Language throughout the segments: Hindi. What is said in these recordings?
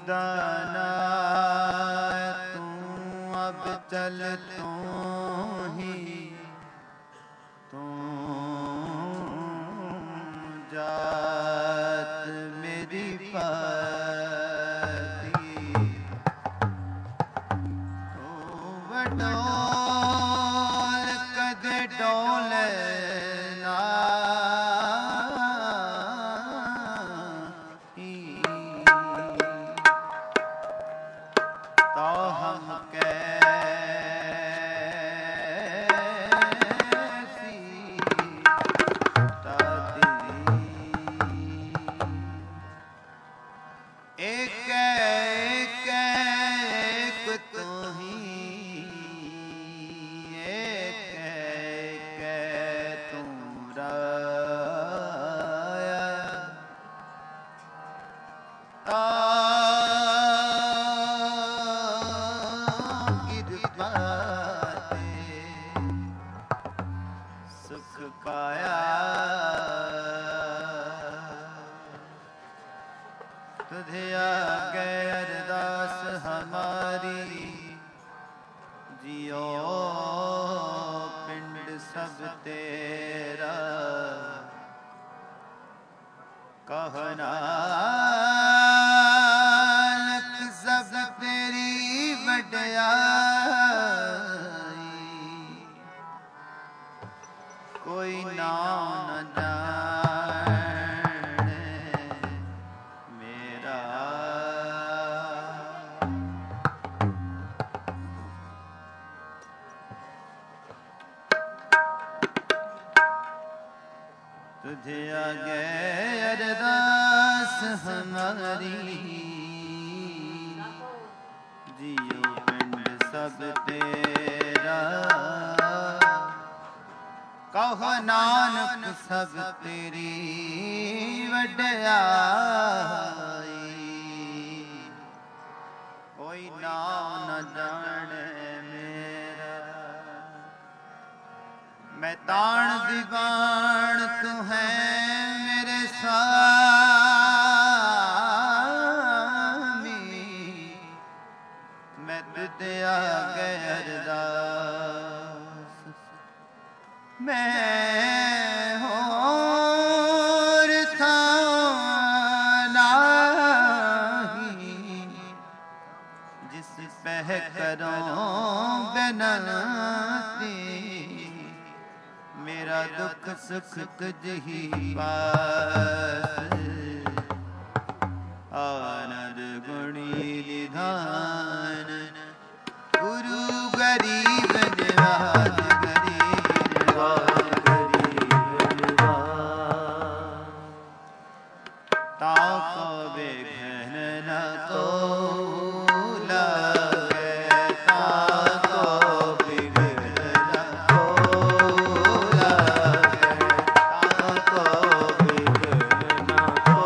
दाना तू अब चल तू ही तू जात मेरी पाती तू बडोल कदे डोले ना तो हम कैसी ताती एक एक तू ही एक तू राया सुख पाया तुझे आगे अरदास हमारी जियो पिंड सब तेरा कहना सब तेरी वड्याई कोई नाम न जाने मेरा तुझे आगे अरदास हमारी जियो पिंड सब तेरा कहो नानक सब तेरी वड्याई कोई नाम न जाने मेरा मैं ताण दीवान तू है मेरे स्वामी मैं तुझे आगे अरदास मैं होर था नहीं जिस पे करो बिनती मेरा दुख सुख तुझ ही पास आनंद गुणी निधान गुरु गरीब निवाज ताको बेघन न को लगे ताको बेघन न को लगे ताको बेघन न को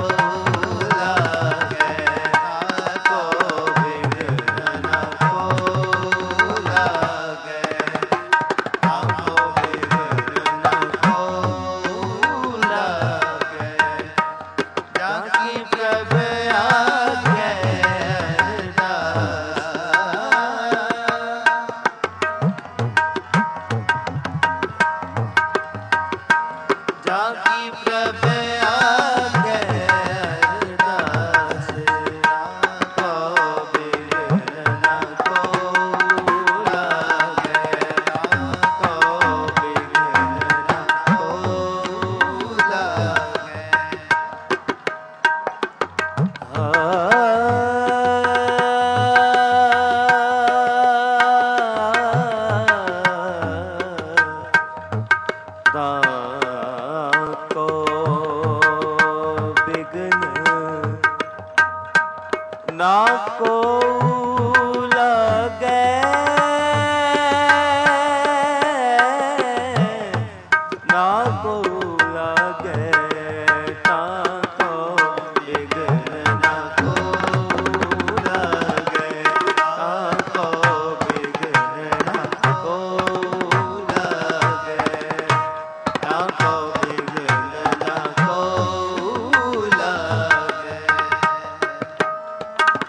लगे ताको बेघन न को लगे ताको बेघन न को लगे जाकी प्रभ आगे जाकी प्रभ आगे अरदास को बिघन न को लगे को बिघन न को लगे ताको बिघन ना को लगे ना को लगे ताको बिघन ना को लगे ताको बिघन ना को लगे ताको बिघन ना को लगे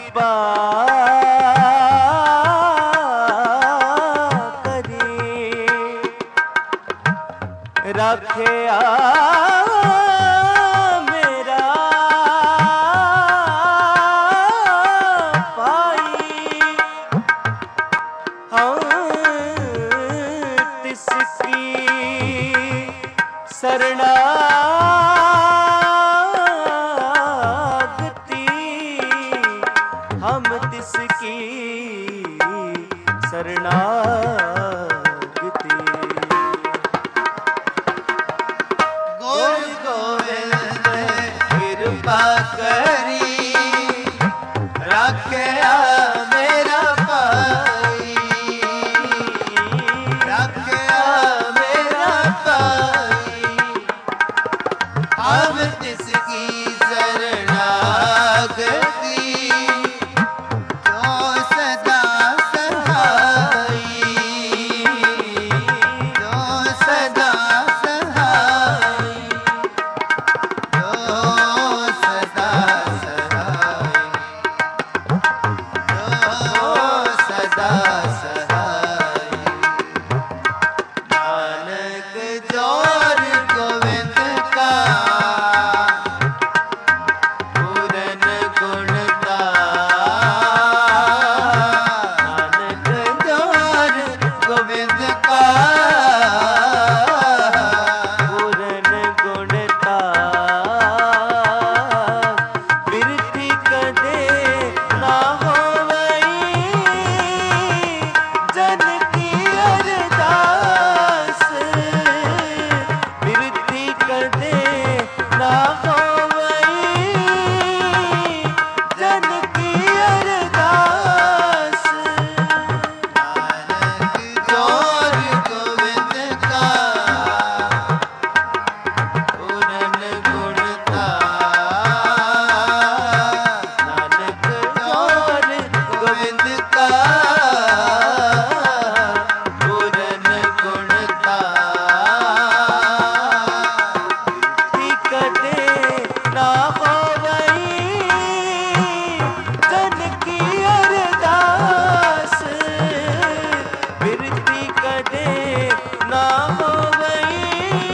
कृपा करी रखे मेरा पाई तिसकी शरणागति हम तिसकी शरणागति गुर गोविंद कृपा करी रखया मेरा पाई रखया मेरा पाई हम तिसकी शरणागति जो सदा सहाई जो सदा सहाई जो सदा सहाई जो सदा सहाई नानक जोर गोविंद का पूरन गुणता नानक जोर गोविंद का पूरन गुणता बिरथी कदे ना होवई जन की अरदास बिरथी कदे ना होवई जन की अरदास नानक जोर गोविंद का पूरन गुणता नानक जोर गोविंद का पूरन गुणता कदे ना होवई जन की अरदास बिरती कदे ना होवई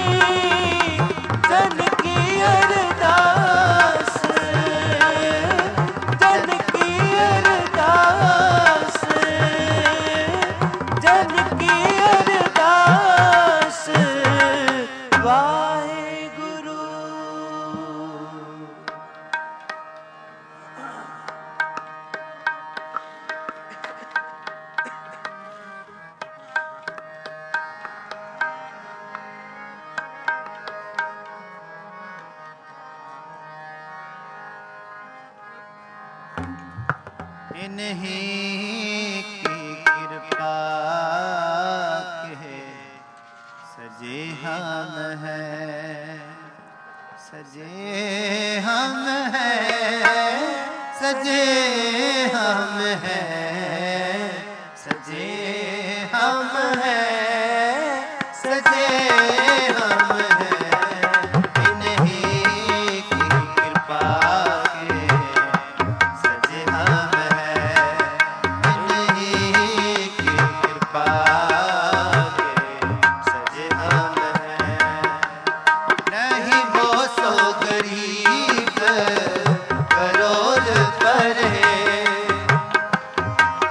जन की अरदास जन की अरदास जन की अरदास वाहेगुरु इन्हीं की कृपा के सजे हम हैं सजे हम हैं सजे हम हैं सजे हम हैं सजे हम हैं इन्हीं की कृपा के सजे हम हैं इन्हीं की कृपा के सजे हम हैं नहीं वो सो गरीब करोड़ परे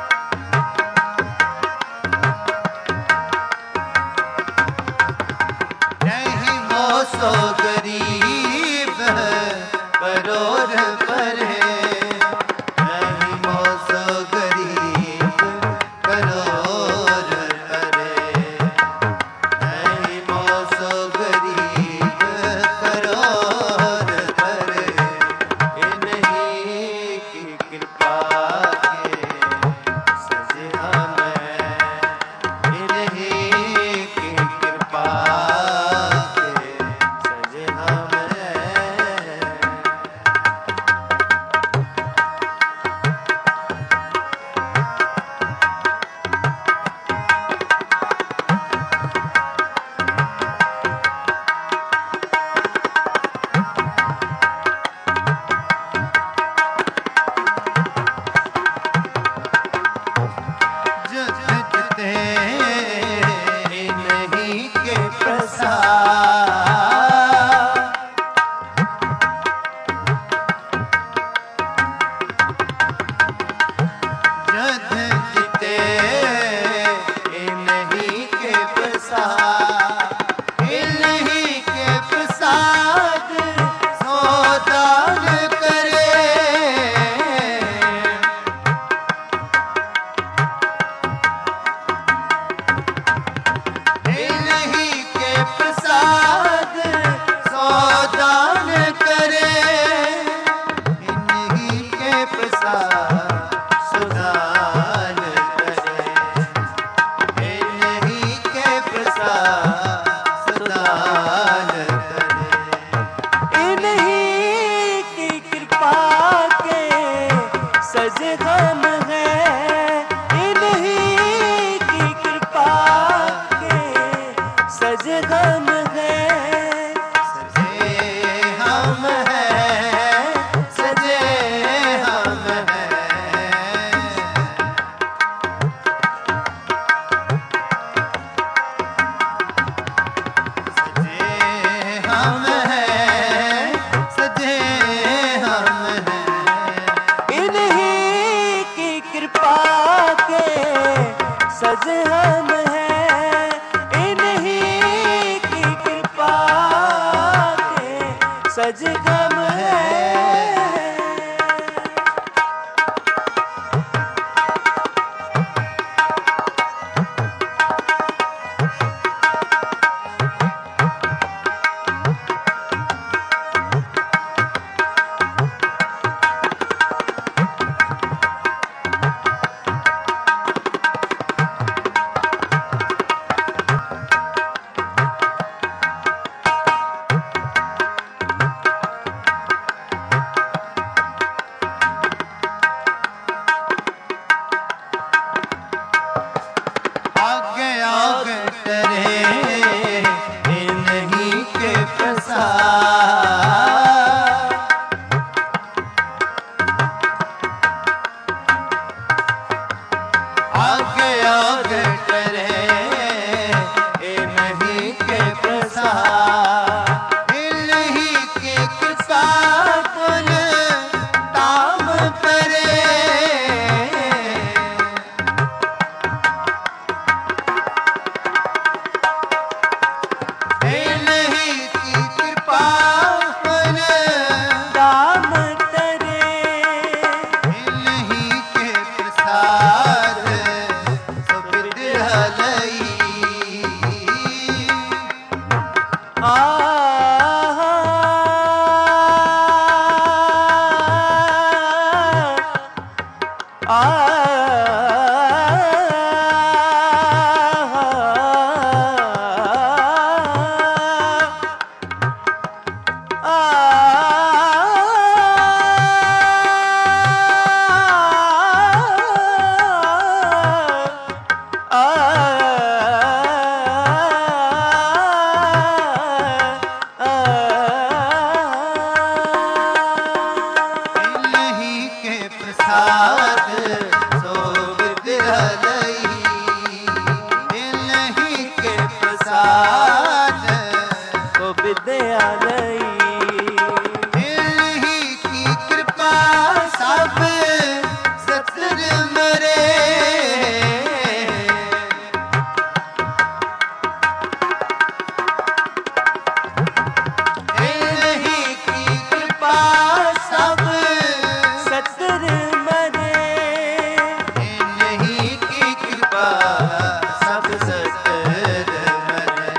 हम हैं, इन्हीं की कृपा के सज हम हैं। सजे हम हैं, सजे हम हैं। सजे हम हैं, सजे हम हैं। इन्हीं की कृपा के सज हम हैं, इन्हीं की कृपा के सज हम हैं। आगे आगे करे इन्हीं के प्रसाद। आगे आगे करे इन्हीं के प्रसाद। इन्हीं के कृपा पुन ताम करे। इन्हीं की कृपा पुन दाम तरे। इन्हीं के प्रसाद सब दिहलई। इन्हीं के प्रसाद सोब दिहलई। इन्हीं के प्रसाद को विद्यालय। इन्हीं की कृपा सब सतर मरे। इन्हीं की कृपा सब सतर मरे। इन्हीं की कृपा सब सतर मरे।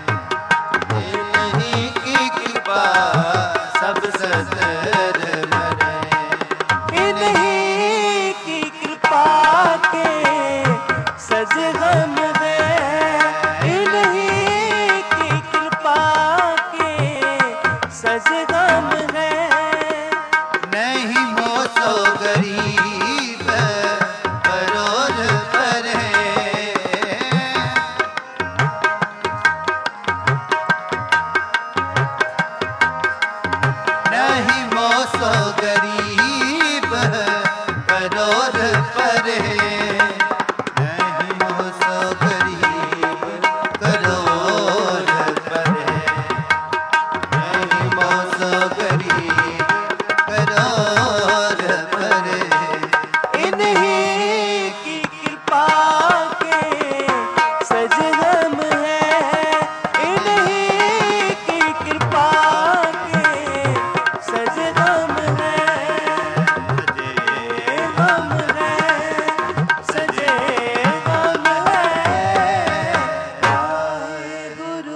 इन्हीं की कृपा सब सतर मरे। इन्हीं की कृपा के सज हम हैं, इन्हीं की कृपा के सज हम हैं। नहीं मोसो गरीब करोड़ पर है। नहीं मोसो गरीब करोड़ पर है। नहीं मोसो गरीब करोड़ पर है। नहीं मोसो गरीब करोड़ पर है। इन्हीं की कृपा के सज हम हैं, इन्हीं की कृपा के सज हम हैं। सजे हम हैं, सजे हम हैं। वाहेगुरु।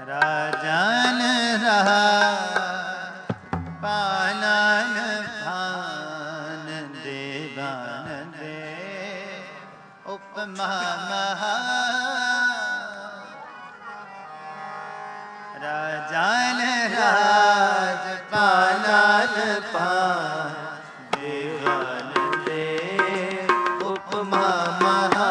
राजन रहा पालन भान देवान दे उपमा महा राजन राज पालन पान देवान दे उपमा महा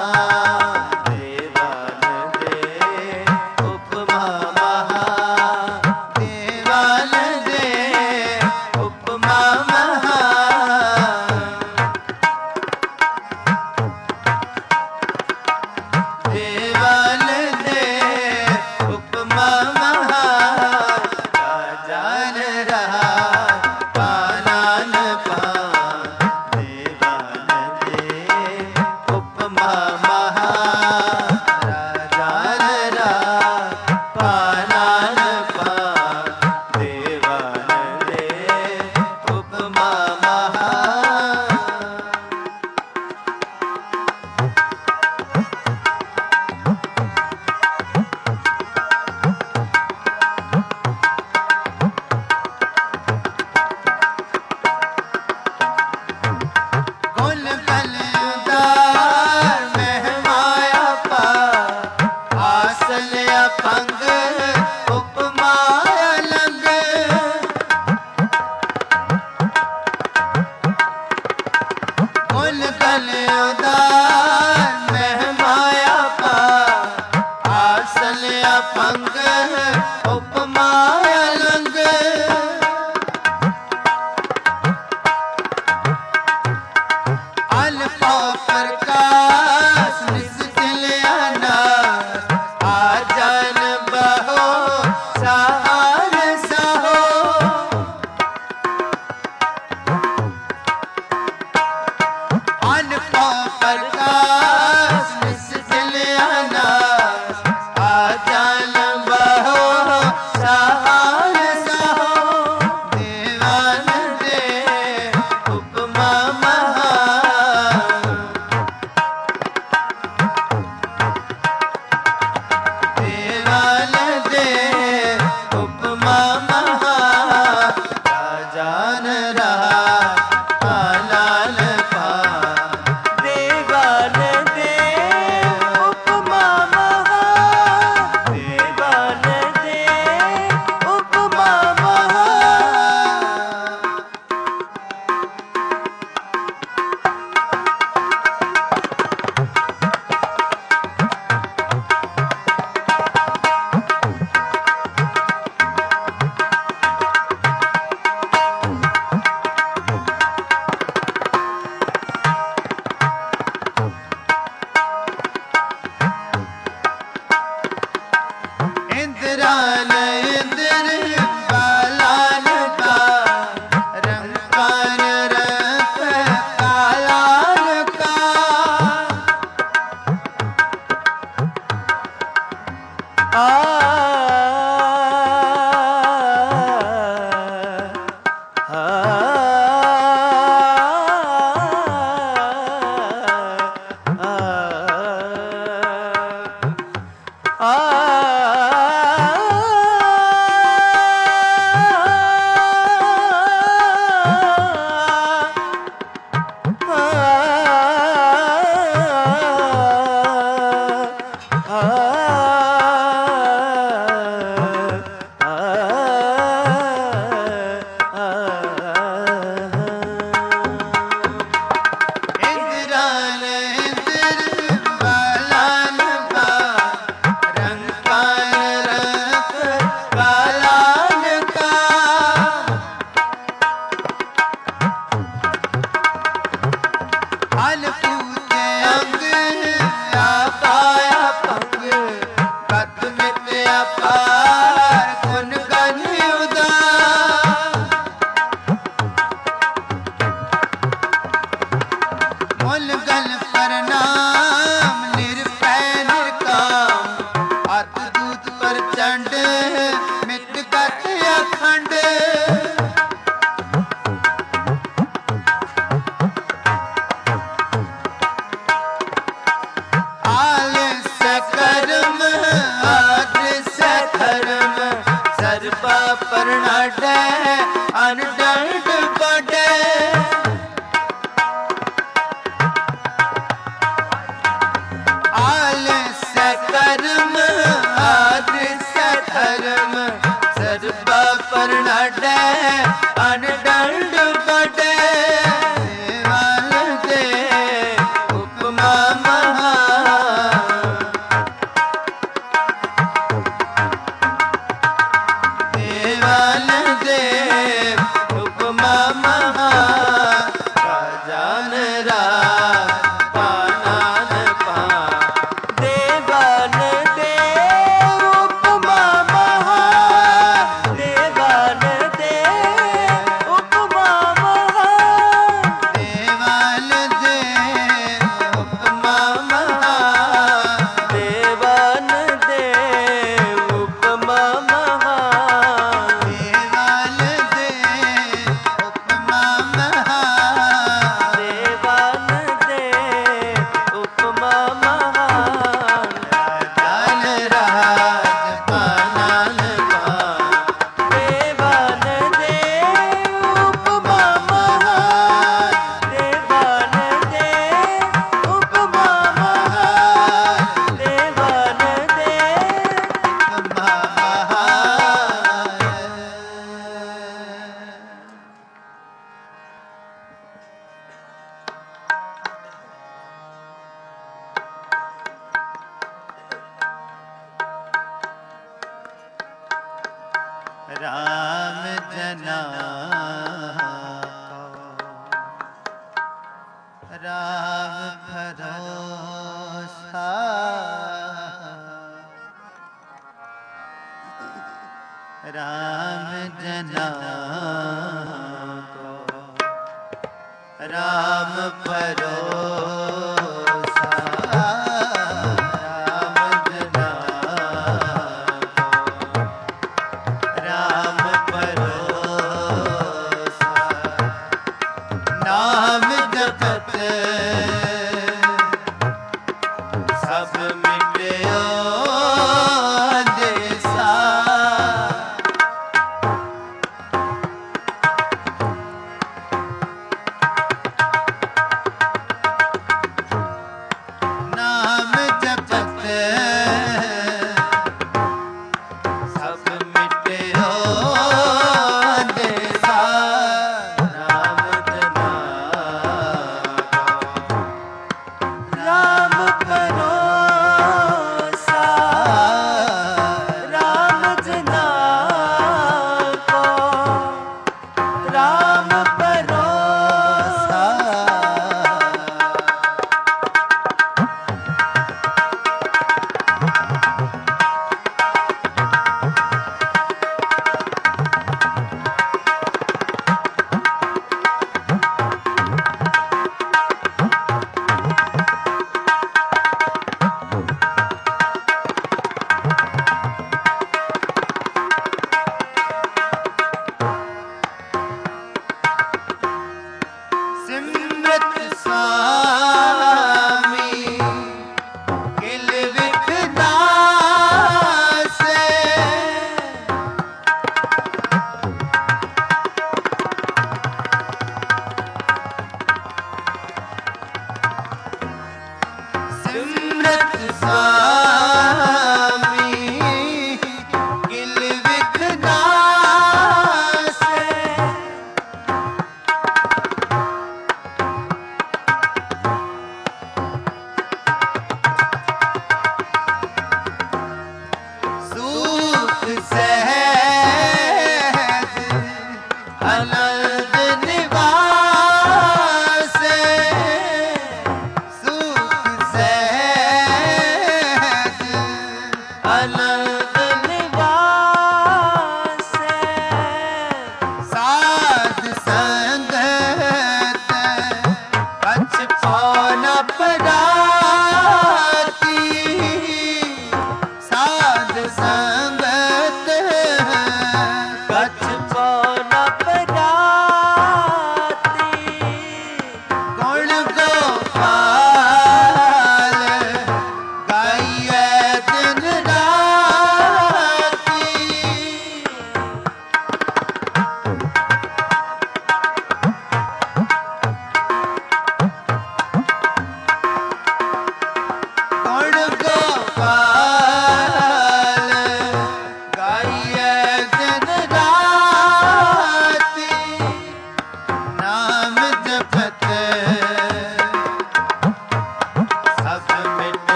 काटे अनडंड कटे देवाल दे उपमा महा देवाल दे उपमा महा राजान राज पानान पा देवान दे उपमा महा देवान दे उपमा महा देवाल दे उपमा महा देवान दे उपमा महा देवाल दे उपमा महा देवान दे उपमा महा राजान राज पानान पा देवान दे उपमा महा देवान दे उपमा महा देवान दे राम जना राम भरोसा राम जना को राम भरोसा राम जना को राम भरोसा नाम जपत सब मिटयो देसा नाम जपत सब मिटयो देसा राम जना राम भरोसा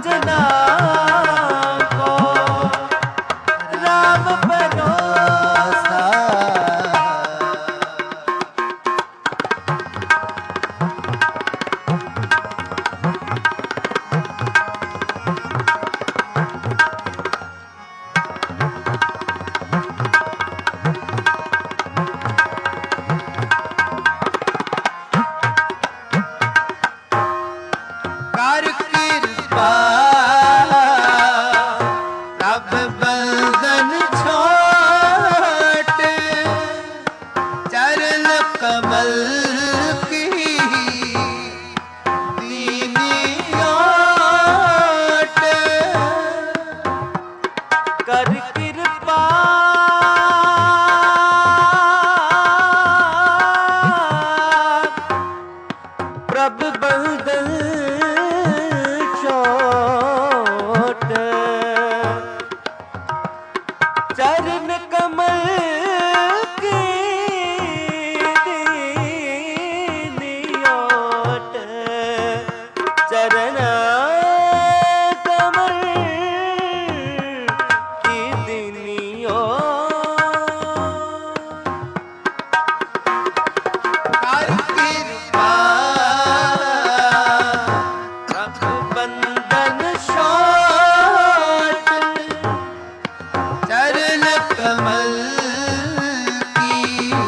जना को राम भरोसा। कर कृपा तब बंधन छोट, चरण कमल की दीनी ओट। कर कृपा प्रभु बंधन छोट, चरण कमल की दीनी ओट। चरण कमल की दीनी ओट। कर कृपा प्रभु बंधन छोट, चरण कमल की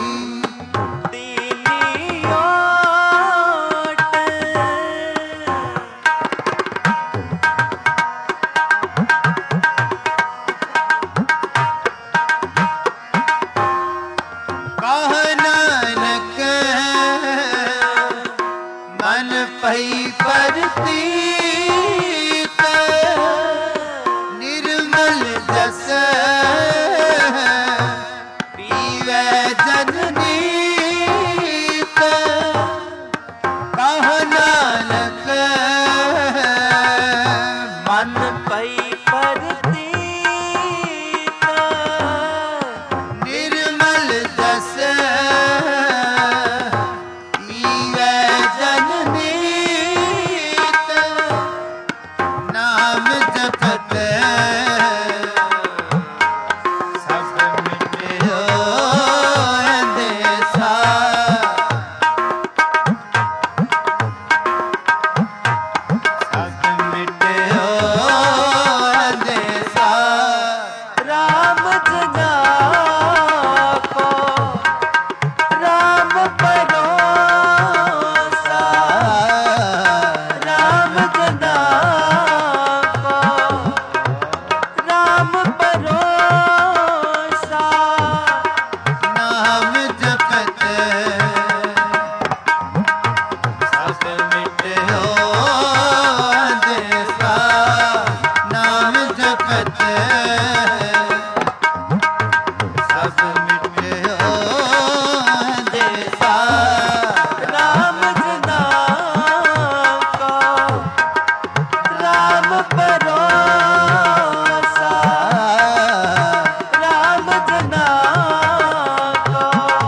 दीनी ओट। कह नानक मन पई परतीत, निर्मल जस पीवै जननीत। कह नानक मन पई परतीत, निर्मल जस पीवै जननीत। नाम जपत सब मिटयो अंदेशा। सब मिटयो अंदेशा। राम जना को राम भरोसा। राम जना को राम भरोसा। नाम जपत सब मिटयो अंदेशा। नाम जपत सब मिटयो अंदेशा। राम जना को राम भरोसा। राम जना को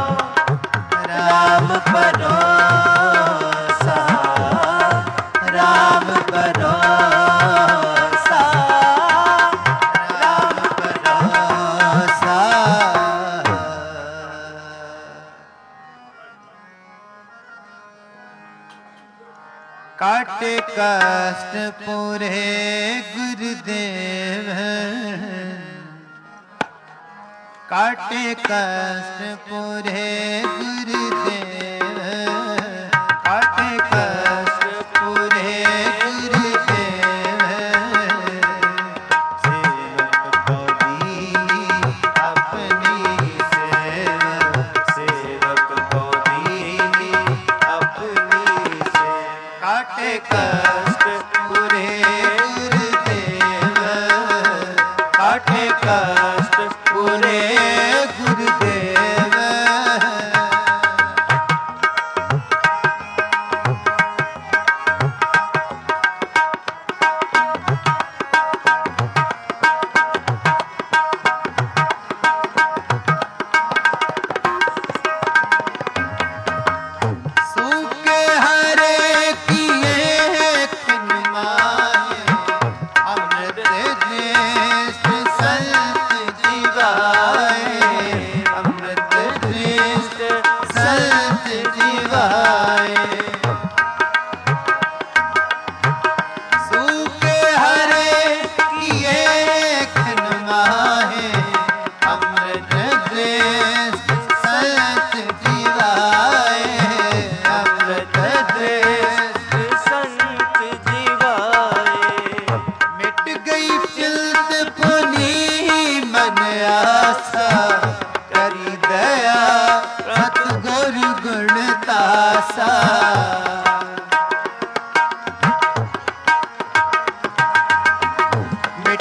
राम भरोसा। राम भरोसा। राम भरोसा। काटे कष्ट पूरे गुरुदेव, काटे कष्ट पूरे गुरुदेव। काटे कष्ट पूरे गुरुदेव। सेवक को दीनी अपनी सेवा। सेवक को दीनी अपनी सेवा। काटे कष्ट पूरे गुरुदेव। काटे कष्ट पूरे गुरुदेव।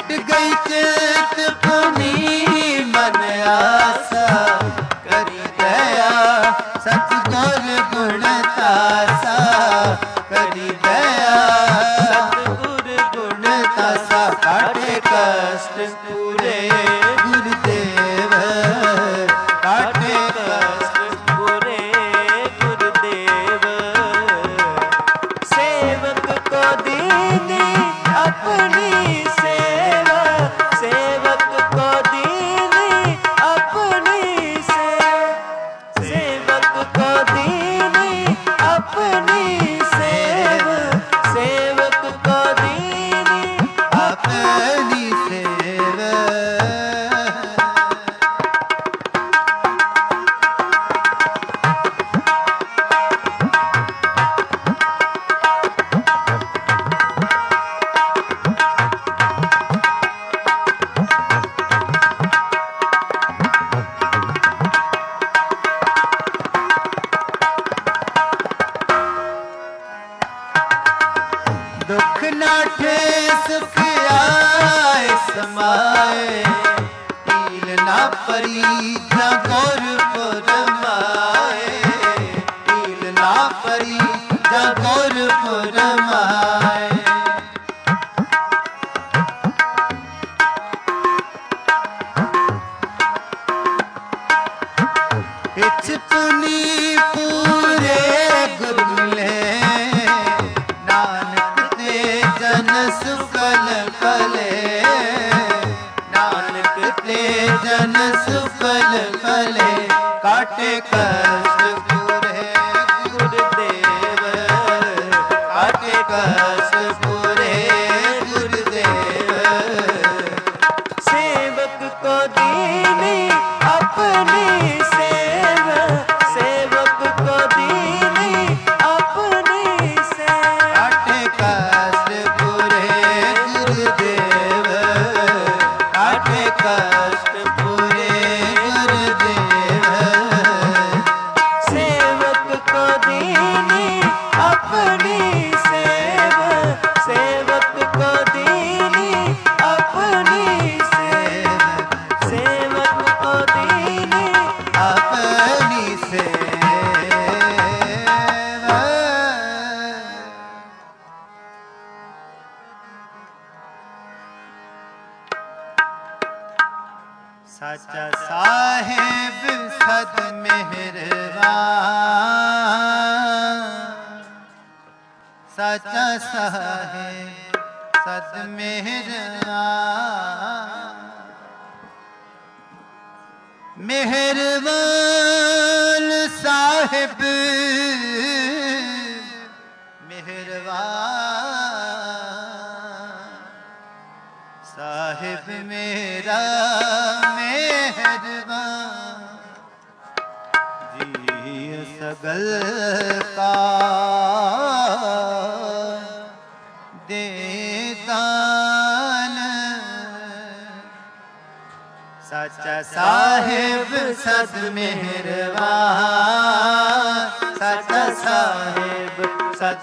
मिट गई चिंतपुनी मन आसा करी दया सतगुर गुण तासा करी दया सतगुर गुण तासा काटे कष्ट पूरे गुरुदेव काटे कष्ट पूरे गुरुदेव सेवक को दीनी अपनी सेवा सेवक को दीनी अपनी सेवक को दीनी अपनी सेवा सेवक को दीनी अपनी सेवा दुख नाठे सुख आए समाए टील ना परी जा गौरपुर माए टील ना परी जा गौरपुर माए इच पुनी पूरे गुरु मिले जन सुफल फले नानक ते जन सुफल फले काटे कष्ट पूरे गुरुदेव काटे कष्ट पूरे गुरुदेव सेवक को दीनी अपनी सेवा सेवक को दीनी अपनी सेवा काटे कष्ट पूरे गुरुदेव काटे कष्ट पूरे गुरुदेव सेवक को दीनी अपनी सेवा सेवक को दीनी अपनी सेवा सेवक को दीनी अपनी सेवा सच्चा साहेब सद मेहरबान सच्चा साहेब सद मेहरबान मेहरबान साहिब मेहरबान साहिब मेरा मेहरबान जी सगल का देदान सच्चा साहिब सद मेहरबान सच्चा साहिब सद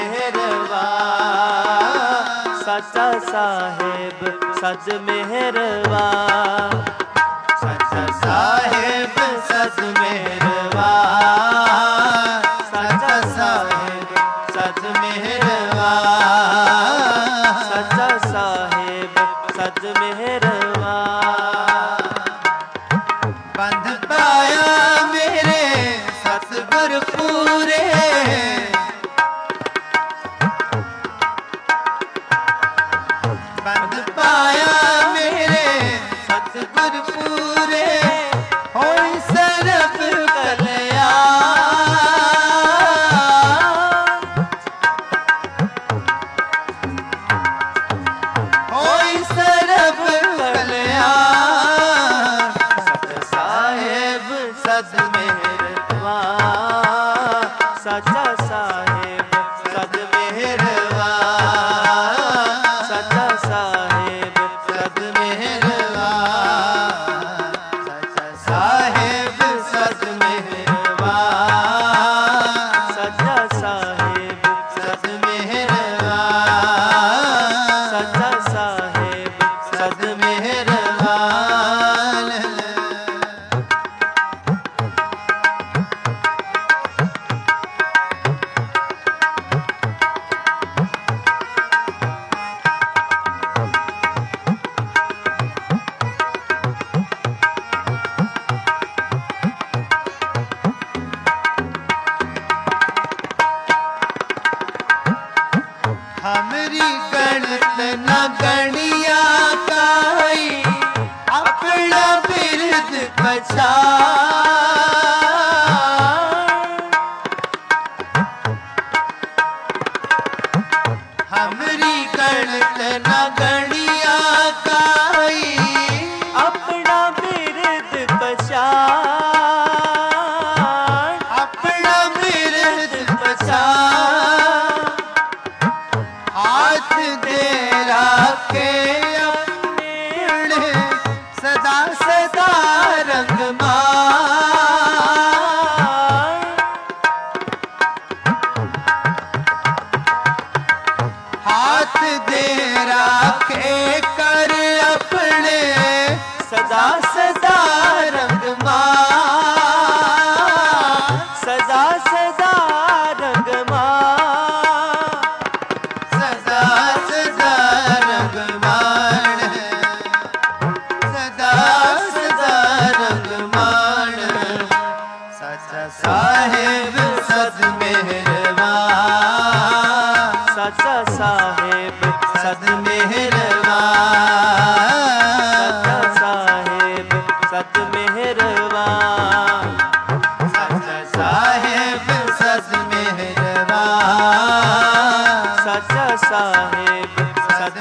मेहरबान सच्चा साहेब सद मेहरबान सच्चा साहिब सद मेहरबान सच्चा साहिब सद मेहरबान सच्चा साहेब सद मेहरबान बंध पाया मेरे सतगुर पूरे बंध पाया मेरे सतगुर पूरे होई सरब कल्याण होई सरब कल्याण साहेब सद मेहरबान सच्चा साहेब सद मेहरबान सच्चा साहेब सद मेहरबान हमरी गणत न गणिया काई, अपना बिरद पछाण, अपना बिरद पछाण। हाथ दे राखे अपने सदा सदा रंग हाथ दे राखे कर अपने सदा सदा रंग सदा सदा रंग सदा सदा रंग सदा सदा रंग सच्चा साहेब सद मेहरबान, सच्चा साहेब सद मेहरबान, सच्चा साहेब सद मेहरबान, सच्चा साहेब सद मेहरबान, सच्चा साहेब सद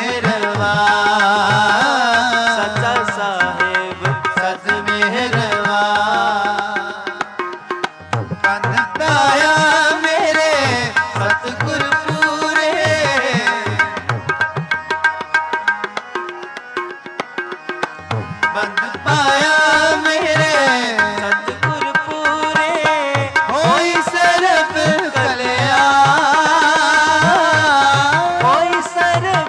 मेहरबान, सच्चा साहेब सद मेहरबान। पंथ आया मेरे सतगुर पूरे, बंद पाया मेरे सतगुर पूरे, होई सरब कल्याण, कोई सर्व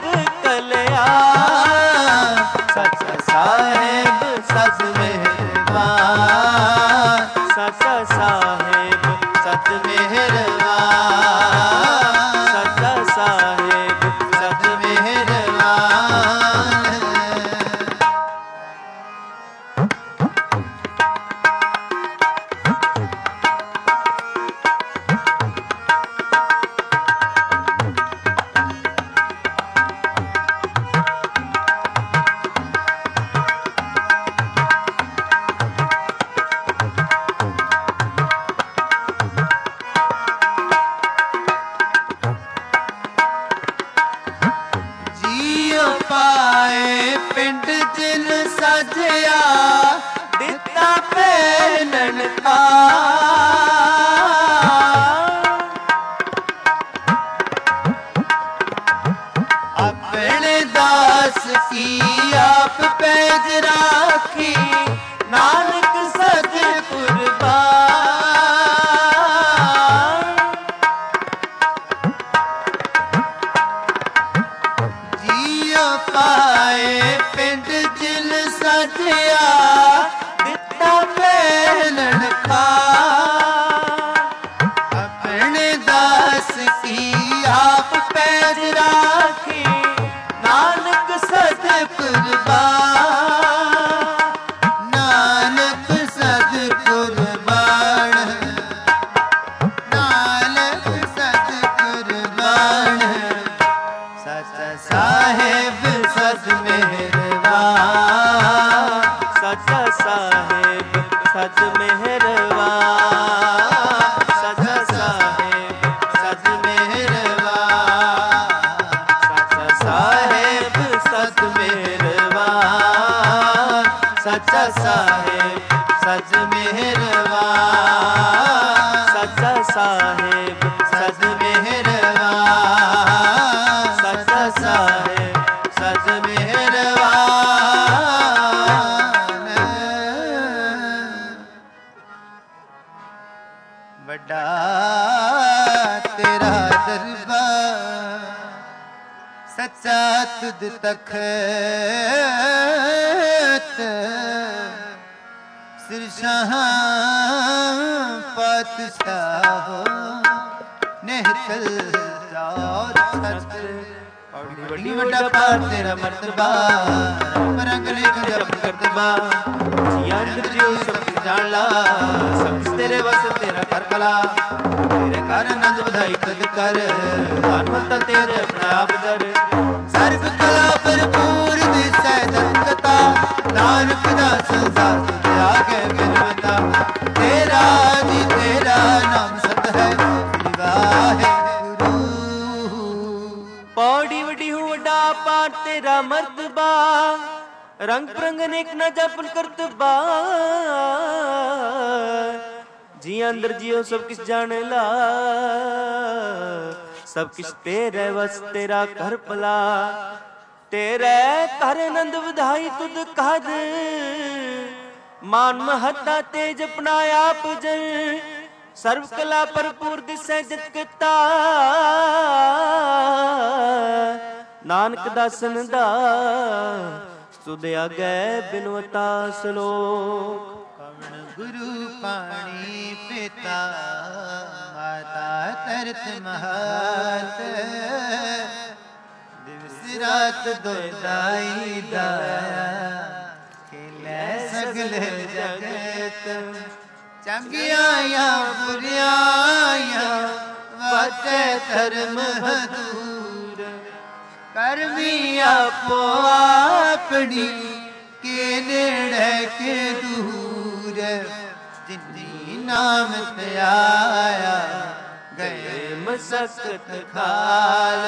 कल्याण। सच्चा साहेब सद मेहरबान, सच्चा साहेब सद मेहरबान, सच्चा साहेब सद मेहरबान। ਜੀਉ ਪਾਏ ਪਿੰਡ ਜਿਨ ਸਾਜਿਆ, ਦਿੱਤਾ ਪਹਿਨਣ ਕਾ ਆਪਣੇ ਦਾਸ ਕੀ ਆਪ ਪੈਜ ਰਾਖੀ, ਨਾਨਕ ਸਦ ਕੁਰਬਾਨ। ਜੀਉ ਪਾਏ ਪਿੰਡ ਜਿਨ ਸਾਜਿਆ, ਦਿੱਤਾ ਪਹਿਨਣ ਕਾ ਆਪਣੇ ਦਾਸ ਕੀ ਆਪ ਪੈਜ ਰਾਖੀ, ਨਾਨਕ ਸਦ ਕੁਰਬਾਨ, ਨਾਨਕ ਸਦ ਕੁਰਬਾਨ, ਨਾਨਕ ਸਦ ਕੁਰਬਾਨ। ਸੱਚਾ ਸਾਹਿਬ ਸਦ ਮਿਹਰਬਾਨ, सच्चा साहेब सद मेहरबान, सच्चा साहेब ਸਦ ਮਿਹਰਬਾਨ, ਸੱਚਾ ਸਾਹਿਬ ਸਦ ਮਿਹਰਬਾਨ, ਸੱਚਾ ਸਾਹਿਬ ਸਦ ਮਿਹਰਬਾਨ, सच्चा साहेब ਸਦ ਮਿਹਰਬਾਨ, ਸੱਚਾ ਸਾਹਿਬ ਸਦ ਮਿਹਰਬਾਨ। ਵੱਡਾ ਤੇਰਾ ਦਰਬਾਰ, ਸੱਚਾ ਤੁਧ ਤਖਤ, ਸਿਰ ਸ਼ਾਹ ਪਾਤਸ਼ਾਹੋ ਨਿਹਤਲ ਰਾਤ ਸਤ। ਵੱਡੀ ਵੱਡਾ ਪਾਰ ਤੇਰਾ ਮਰਤਬਾ, ਰੰਗ ਲਿਖ ਜਪ ਕਰਤਬਾ, ਜੀਆਂ ਜਿਉ ਸਭ ਜਾਣ ਲਾ, ਸਭ ਤੇਰੇ ਵਸ ਤੇਰਾ ਕਰ ਭਲਾ। ਤੇਰੇ ਘਰ ਆਨੰਦ ਵਧਾਈ ਕਦ ਕਰ, ਹਨਮਤ ਤੇਰੇ ਆਪਣਾ ਆਪ ਦਰ। ਸਰਬ ਕਲਾ ਭਰਪੂਰ ਦਿਸੈ ਦੰਗਤਾ, ਨਾਨਕ ਦਾ ਸੰਸਾਰ ਤੁਝ ਆਗੇ ਮਰਤਬਾ ਰੰਗ ਪ੍ਰੰਗ ਅਨੇਕ ਨਾ ਜਪਨ ਕਰਤਬਾ जी अंदर जियो सब किस जाने ला सब किस तेरे वस तेरा कर भला तेरे कर आनंद वधाई तुद कद मान महता तेज अपना आप जन सर्व कला भरपूर दिसै जित किता नानक दासन दा सुध आगे बिनवता सलोक गुरु पाणी पिता माता तरत महत दिवस रात दोदाई दाया खेले सगल जगत चंगियां बुरियां वाटे धर्म हदूर करमी आपो अपनी के नेड़े के दूर जिन्नी नाम ते आया गए मसकत खाल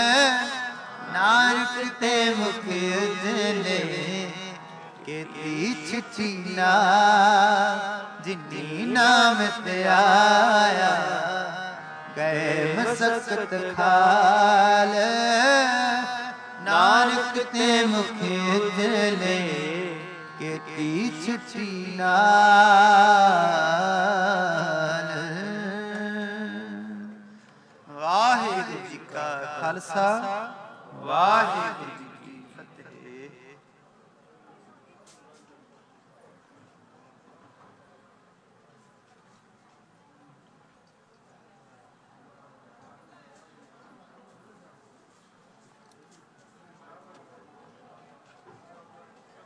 नानक ते मुख उजले केती छिछी ना जिन्नी नाम ते आया गए मसकत खाल नानक ते मुख उजले केती छिछी नाल। वाहिगुरु जी का खालसा